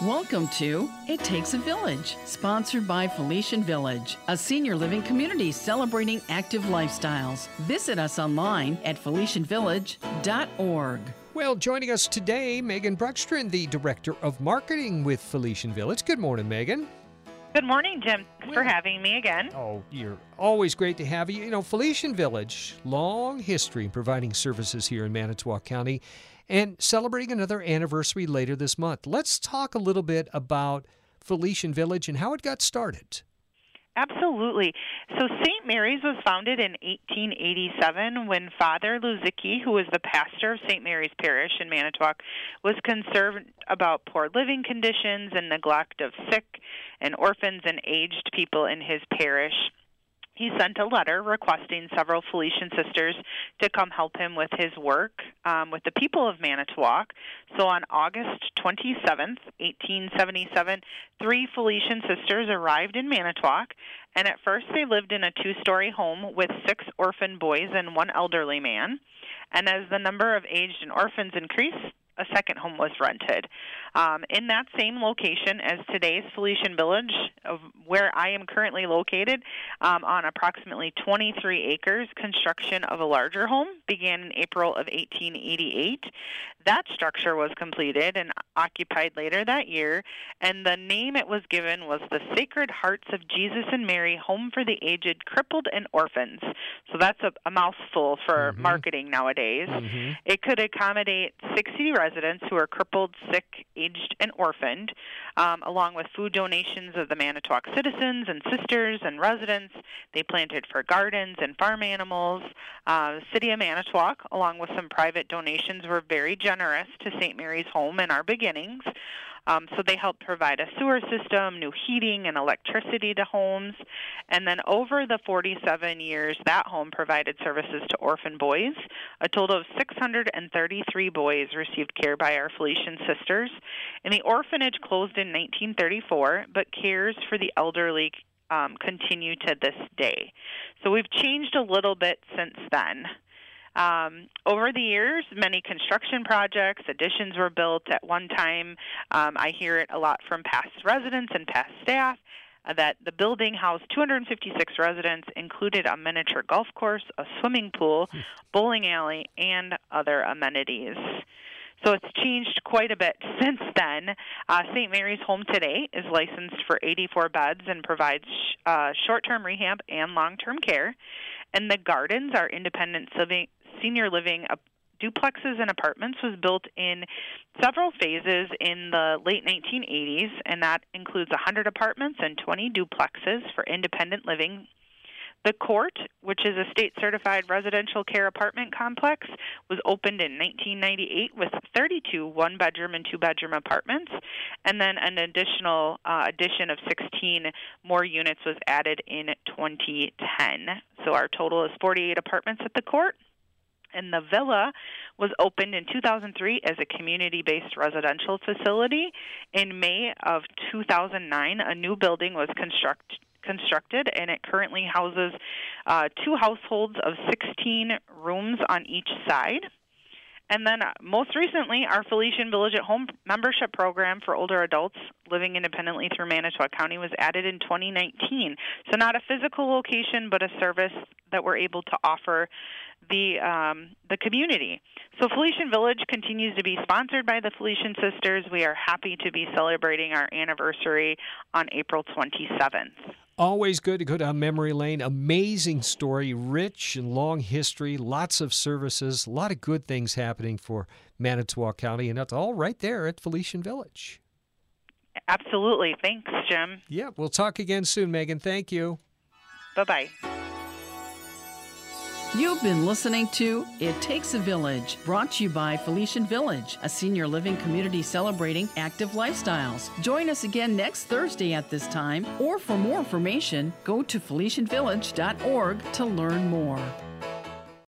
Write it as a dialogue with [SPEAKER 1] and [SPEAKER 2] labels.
[SPEAKER 1] Welcome to It Takes a Village, sponsored by Felician Village, a senior living community celebrating active lifestyles. Visit us online at FelicianVillage.org.
[SPEAKER 2] Well, joining us today, Megan Bruckstrand, the Director of Marketing with Felician Village. Good morning, Megan.
[SPEAKER 3] Good morning, Jim. Thanks for having me again.
[SPEAKER 2] Oh, you're always great to have you. You know, Felician Village, long history in providing services here in Manitowoc County and celebrating another anniversary later this month. Let's talk a little bit about Felician Village and how it got started.
[SPEAKER 3] Absolutely. So St. Mary's was founded in 1887 when Father Luzicki, who was the pastor of St. Mary's Parish in Manitowoc, was concerned about poor living conditions and neglect of sick and orphans and aged people in his parish. He sent a letter requesting several Felician sisters to come help him with his work with the people of Manitowoc. So on August 27th, 1877, 3 Felician sisters arrived in Manitowoc, and at first they lived in a 2-story home with 6 orphan boys and 1 elderly man. And as the number of aged and orphans increased, a second home was rented. In that same location as today's Felician Village, where I am currently located, on approximately 23 acres, construction of a larger home began in April of 1888. That structure was completed and occupied later that year, and the name it was given was the Sacred Hearts of Jesus and Mary Home for the Aged, Crippled, and Orphans. So that's a mouthful for marketing nowadays. It could accommodate 60 residents who are crippled, sick, aged, and orphaned, along with food donations of the Manitowoc citizens and sisters and residents. They planted for gardens and farm animals. The City of Manitowoc, along with some private donations, were very generous to St. Mary's Home in our beginnings. So they helped provide a sewer system, new heating and electricity to homes. And then over the 47 years, that home provided services to orphan boys. A total of 633 boys received care by our Felician sisters. And the orphanage closed in 1934, but cares for the elderly continue to this day. So we've changed a little bit since then. Over the years, many construction projects, additions were built. At one time, I hear it a lot from past residents and past staff, that the building housed 256 residents, included a miniature golf course, a swimming pool, bowling alley, and other amenities. So it's changed quite a bit since then. St. Mary's Home today is licensed for 84 beds and provides short-term rehab and long-term care. And the gardens are independent senior living duplexes and apartments, was built in several phases in the late 1980s, and that includes 100 apartments and 20 duplexes for independent living. The Court, which is a state-certified residential care apartment complex, was opened in 1998 with 32 one-bedroom and two-bedroom apartments, and then an additional addition of 16 more units was added in 2010. So our total is 48 apartments at the Court. And the Villa was opened in 2003 as a community-based residential facility. In May of 2009, a new building was constructed, and it currently houses 2 households of 16 rooms on each side. And then most recently, our Felician Village at Home membership program for older adults living independently through Manitowoc County was added in 2019. So not a physical location, but a service that we're able to offer the community. So Felician Village continues to be sponsored by the Felician Sisters. We are happy to be celebrating our anniversary on April 27th.
[SPEAKER 2] Always good to go down memory lane. Amazing story, rich and long history, lots of services, a lot of good things happening for Manitowoc County, and that's all right there at Felician Village.
[SPEAKER 3] Absolutely. Thanks, Jim.
[SPEAKER 2] Yeah, we'll talk again soon, Megan. Thank you.
[SPEAKER 3] Bye-bye.
[SPEAKER 1] You've been listening to It Takes a Village, brought to you by Felician Village, a senior living community celebrating active lifestyles. Join us again next Thursday at this time, or for more information, go to FelicianVillage.org to learn more.